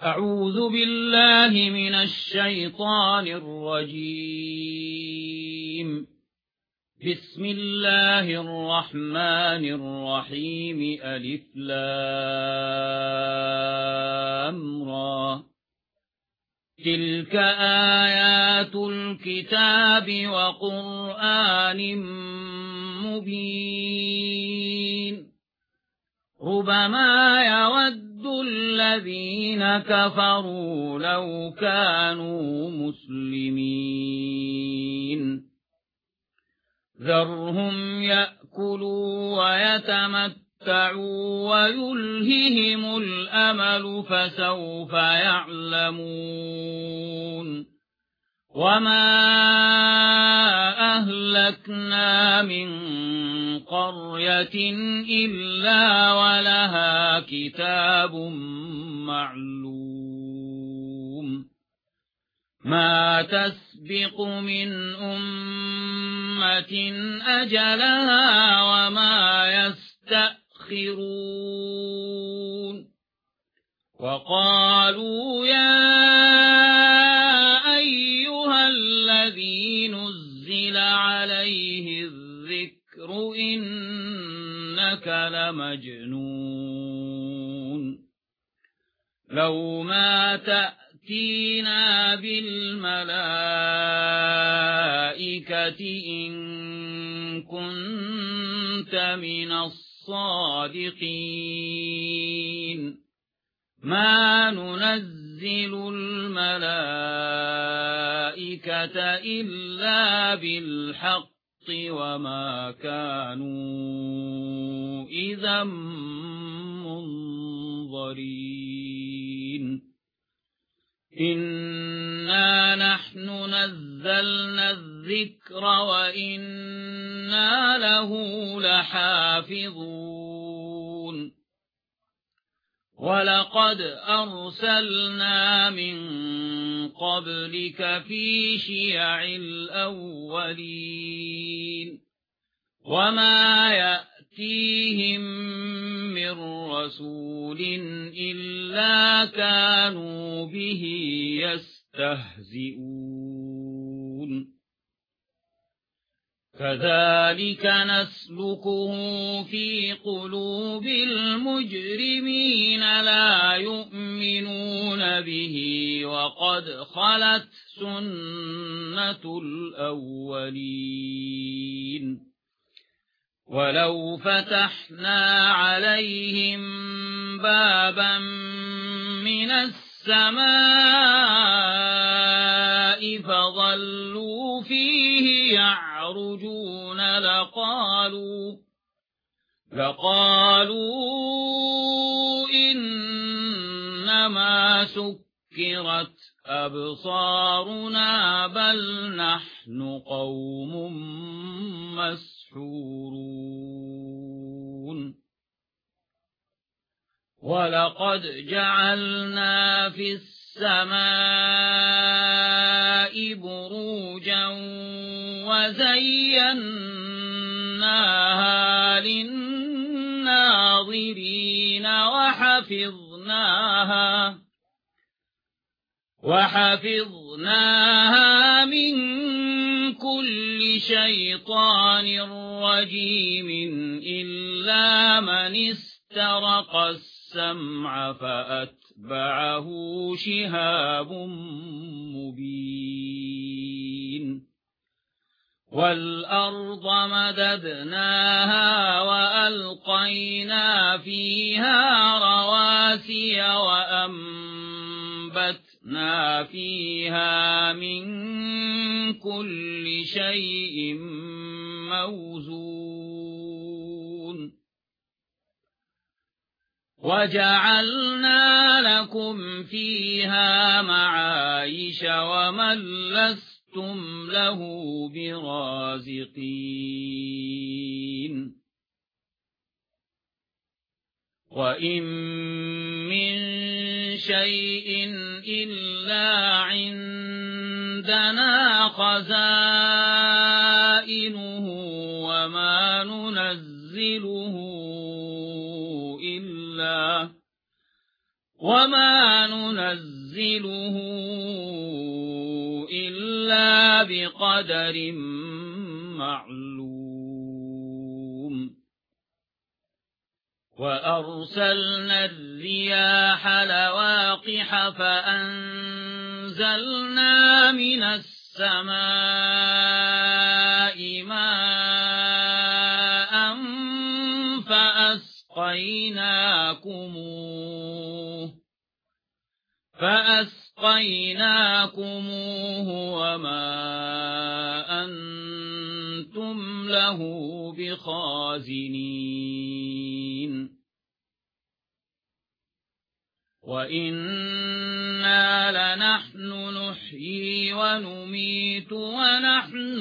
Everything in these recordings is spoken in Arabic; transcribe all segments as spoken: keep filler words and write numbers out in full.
أعوذ بالله من الشيطان الرجيم. بسم الله الرحمن الرحيم. ألف لام را. تلك آيات الكتاب وقرآن مبين. ربما يود الذين كفروا لو كانوا مسلمين. ذرهم يأكلوا ويتمتعوا ويلههم الأمل فسوف يعلمون. وما أهلكنا من قرية إلا ولها كتاب معلوم. ما تسبق من أمة أجلها وما يستأخرون. وقالوا يا أيها الذي نزل عليه الذكر إنك لمجنون. لو ما تأتينا بالملائكة إن كنت من الصادقين. ما ننزل الملائكة إلا بالحق وما كانوا إذا منظرين. إنا نحن نزلنا الذكر وإنا له لحافظون. ولقد أرسلنا من قبلك في شيع الأولين. وما يأتيهم من رسول إلا كانوا به يستهزئون. كذلك نسلكه في قلوب المجرمين لا يؤمنون به وقد خلت سنة الأولين. ولو فتحنا عليهم بابا من السماء فظلوا فيه يعرجون لقالوا لقالوا إنما سكرت أبصارنا بل نحن قوم مسحورون. ولقد جعلنا في السماء بروجا وزيناها للناظرين وحفظناها وحفظناها من كل شيطان رجيم إلا من استرق السمع فأتبعه شهاب مبين. والأرض مددناها وألقينا فيها رواسي وأنبتنا فيها من كل شيء موزون. وجعلنا لكم فيها معايش ومن لستم له برازقين. وإن من شيء إلا عندنا خزائنه وما ننزله إلا وما ننزله إلا بقدر معلوم وأرسلنا الرياح لواقح فأنزلنا من السماء ماء فأسقيناكموه فأسقيناكموه وما أنتم له بخازنين وإنا لنحن نحيي ونميت ونحن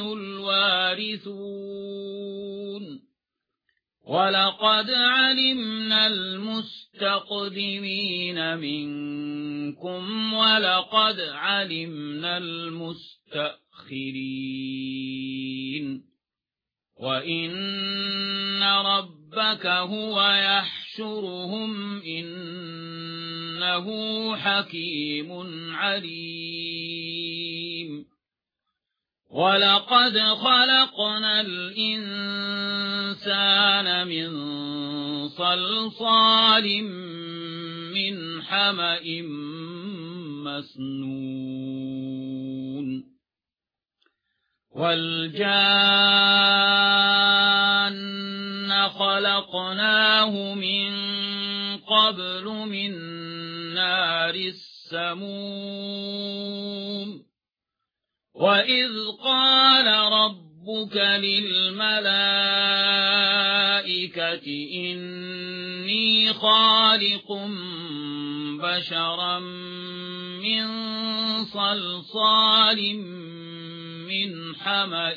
الوارثون ولقد علمنا المستقدمين منكم ولقد علمنا المستأخرين وإن ربك هو يحشرهم إنه حكيم عليم ولقد خلقنا الإنسان من صلصال من حمأ مسنون والجان خلقناه من قبل من نار السموم وإذ قال ربك للملائكة إني خالق بشرا من صلصال من حمأ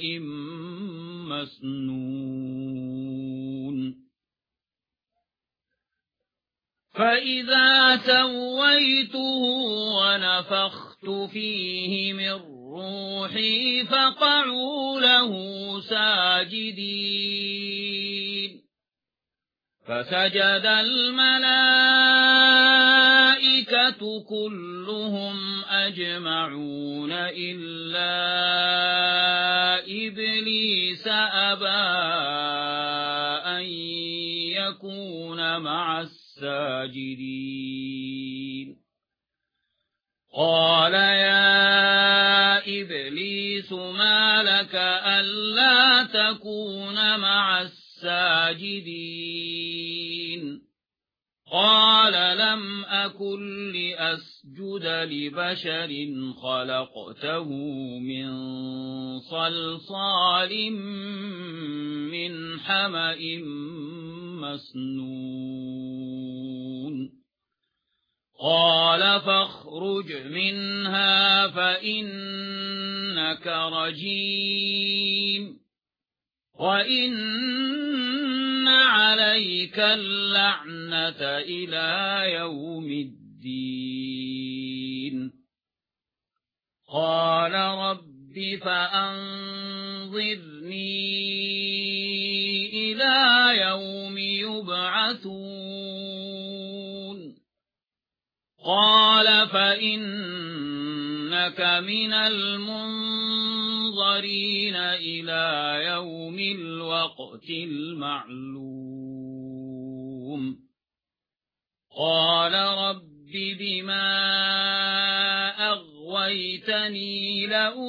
مسنون فإذا سويته ونفخت فيه من روحي فقعوا له ساجدين فسجد الملائكة كلهم أجمعون إلا إبليس أبى أن يكون مع الساجدين قال يا إبليس ما لك ألا تكون مع الساجدين قال لم أكن لأسجد لبشر خلقته من صلصال من حمأ مسنون قال فاخرج منها فإنك رجيم وإن عليك اللعنة إلى يوم الدين قال رب فأنظرني إلى يوم يبعثون قال فإنك من المنظرين إلى يوم الوقت المعلوم قال رب بما أغويتني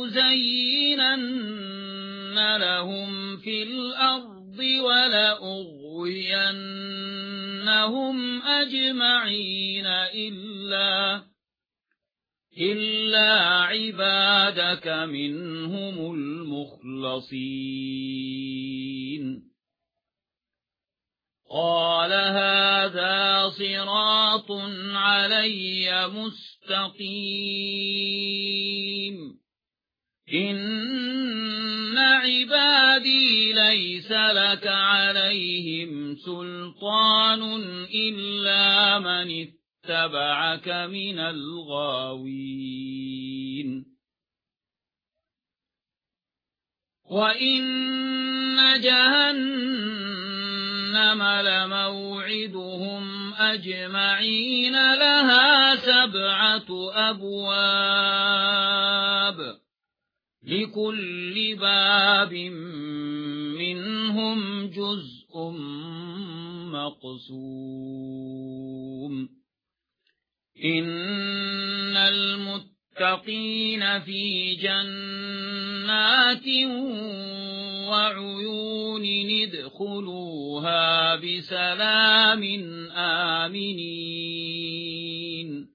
لأزينن لهم في الأرض ولأغوينهم أجمعين إلا إلا عبادك منهم المخلصين قال هذا صراط علي مستقيم إن عبادي ليس لك عليهم سلطان إلا من اتبعك من الغاوين وإن جهنم لموعدهم أجمعين لها سبعة أبواب لكل باب منهم جزء مقسوم إن المتقين في جنات وعيون ادخلوها بسلام آمنين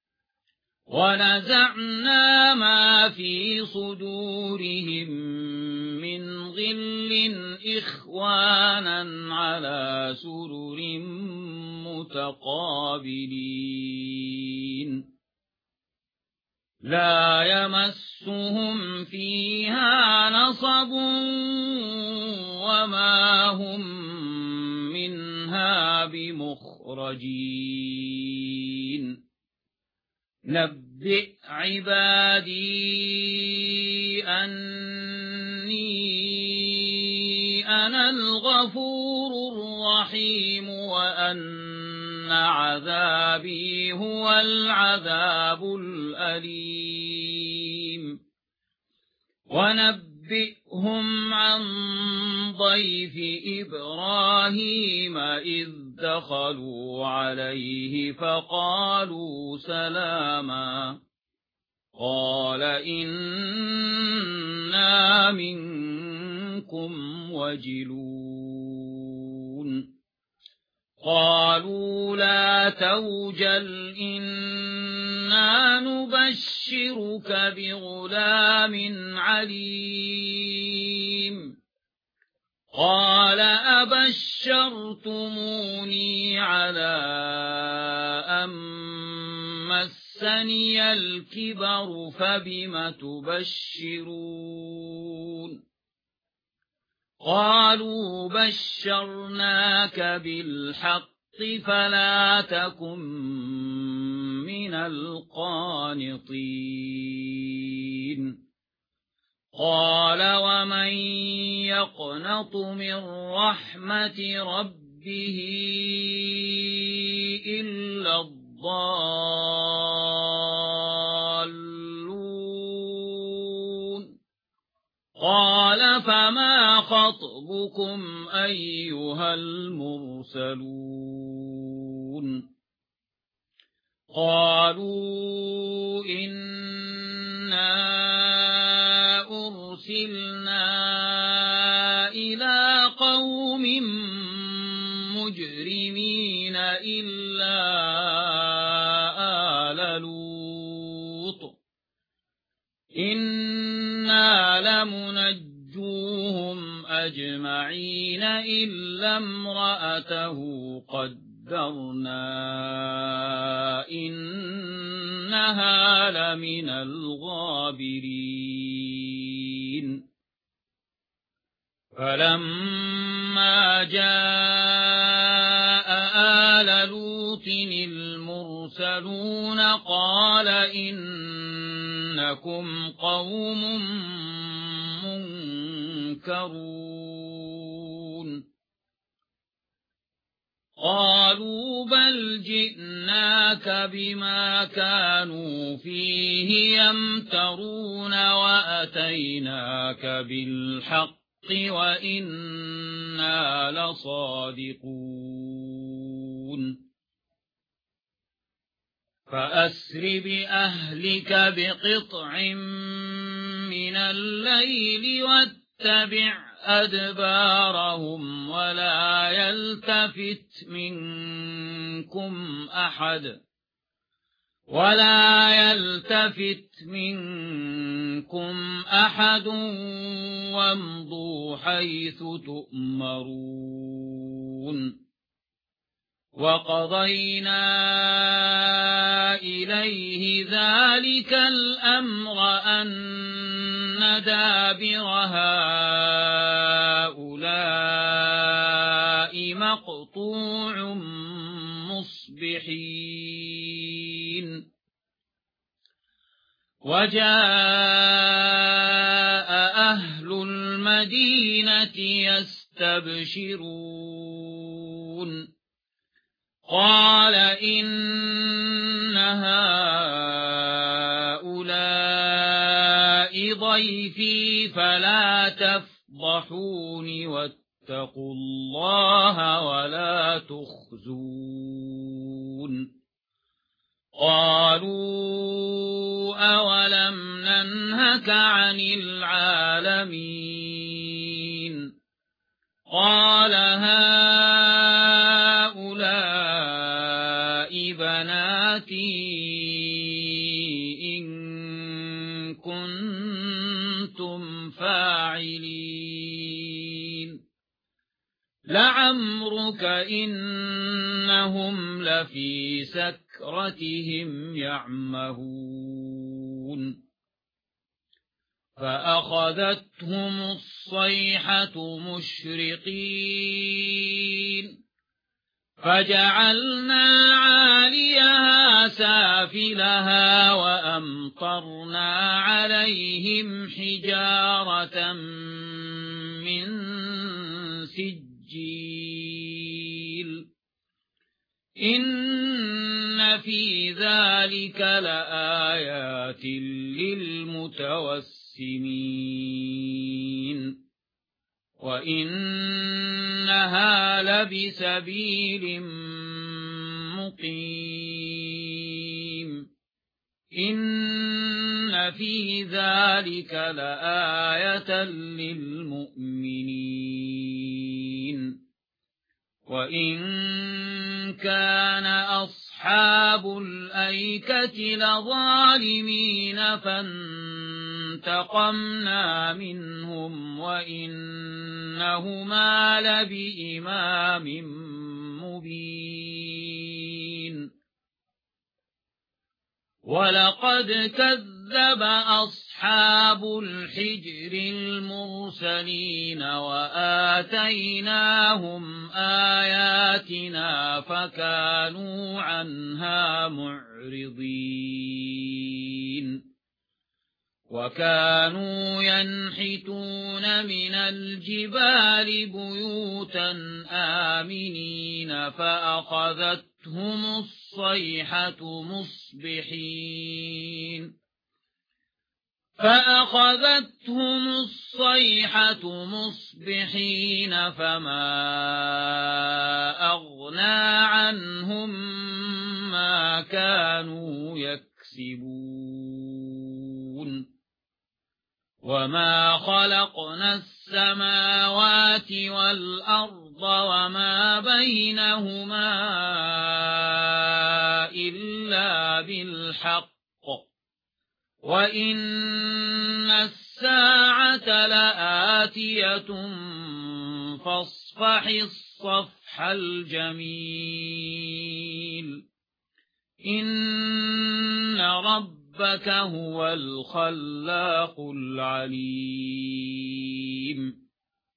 ونزعنا ما في صدورهم من غل إخوانا على سرر متقابلين لا يمسهم فيها نصب وما هم منها بمخرجين نبئ عبادي أني أنا الغفور الرحيم وأن عذابي هو العذاب الأليم ونبئهم عن ضيف إبراهيم إذ دخلوا عليه فقالوا سلاما قال إنا منكم وجلون قالوا لا توجل إنا نبشرك بغلام عليم قال أبشرتموني على أن مسني الكبر فبم تبشرون قالوا بشرناك بالحق فلا تكن من القانطين قال ومن يقنط من رحمة ربه إلا الضالون قال فما خطبكم أيها المرسلون قالوا إنا أرسلنا إلى قوم مجرمين إلا آل لوط إنا لمنجوهم أجمعين إلا امرأته قدرنا إنها لمن الغابرين فلما جاء آل لوط المرسلون قال إنكم قوم منكرون قالوا بل جئناك بما كانوا فيه يمترون وأتيناك بالحق وإنا لصادقون فأسر بأهلك بقطع من الليل واتبع أدبارهم ولا يلتفت منكم أحد ولا يلتفت منكم أحد وامضوا حيث تؤمرون وقضينا إليه ذلك الأمر أن دابر هؤلاء مقطوع مصبحين وجاء أهل المدينة يستبشرون قال إن هؤلاء ضيفي فلا تفضحون واتقوا الله ولا تخزون قالوا أولم ننهك عن العالمين قال هؤلاء بناتي إن كنتم فاعلين لعمرك إنهم لفي سكرتهم يعمهون فأخذتهم الصيحة مشرقين فجعلنا عاليها سافلها وأمطرنا عليهم حجارة من سجيل إن في ذلك لآيات للمتوسمين وإنها لبسبيل مقيم إن في ذلك لآية للمؤمنين وإن كان أصحاب الأيكة لظالمين فانتقمنا منهم وإنهما لبإمام مبين ولقد كذب أصحاب الحجر المرسلين وآتيناهم آياتنا فكانوا عنها معرضين وكانوا ينحتون من الجبال بيوتا آمنين فأخذتهم الصيحة مصبحين فأخذتهم الصيحة مصبحين فما أغنى عنهم ما كانوا يكسبون وما خلقنا السماوات والأرض وما بينهما إلا بالحق وإن الساعة لآتية فاصفح الصفح الجميل إن ربك هو الخلاق العليم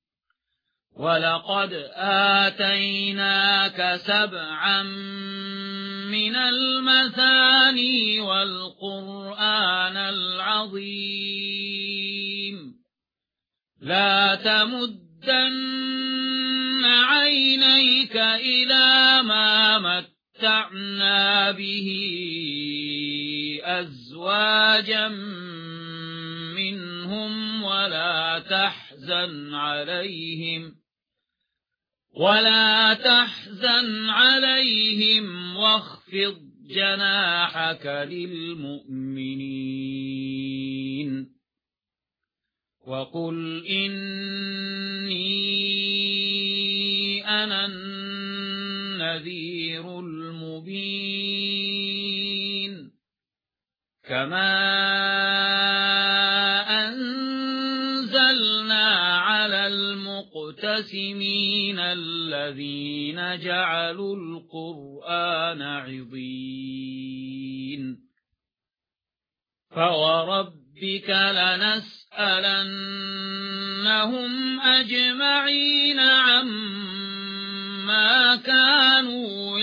ولقد آتيناك سبعا من المثاني والقرآن العظيم لا تمدن عينيك إلى ما متعنا به أزواجا منهم ولا تحزن عليهم ولا تحزن عليهم واخفض جناحك للمؤمنين وقل إني أنا النذير المبين كما أنزلنا على المقتسمين الذين جعلوا القرآن عضين فوربك لنسألنهم أجمعين عما كانوا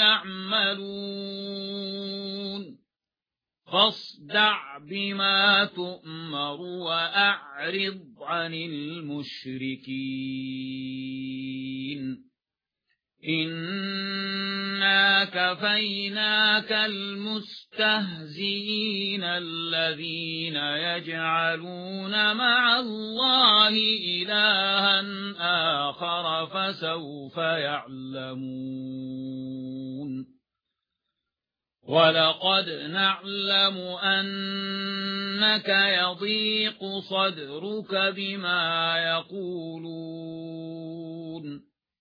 يعملون فاصدع بما تؤمر وأعرض عن المشركين إنا كفيناك المستهزئين الذين يجعلون مع الله إلها آخر فسوف يعلمون ولقد نعلم أنك يضيق صدرك بما يقولون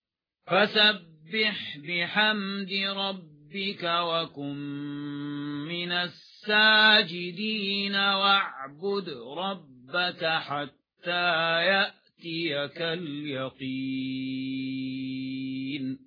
فسبح بحمد ربك وكن من الساجدين واعبد ربك حتى يأتيك اليقين